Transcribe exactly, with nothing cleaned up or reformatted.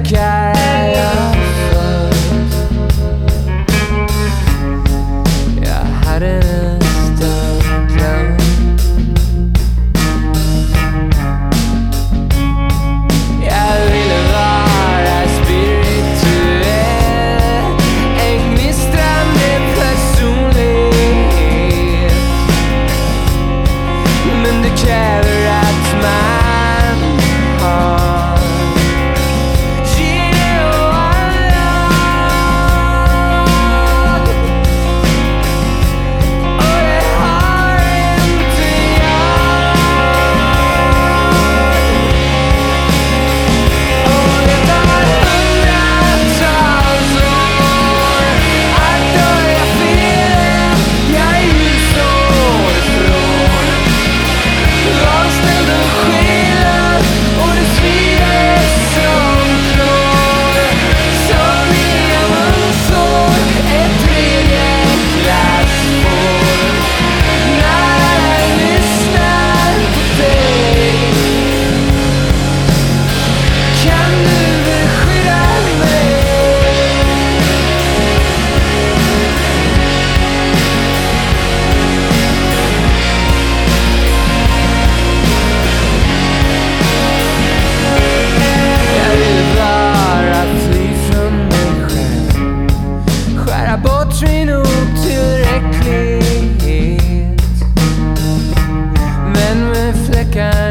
tankar jag fått. Jag hade nästan glömt. Jag ville vara spirituell, en gnistrande personlighet. Men det kräver att man har gene och lag. Och det har inte jag. Och det tar hundratals år att börja fel. Jag är ljusår ifrån avställda själar, och det svider som klår. Som i en munsår, ett tredje klassspår. När jag lyssnar på dig, kan du beskydda mig? Jag vill bara fly från mig själv, skära bort min otillräcklighet. Men med fläckar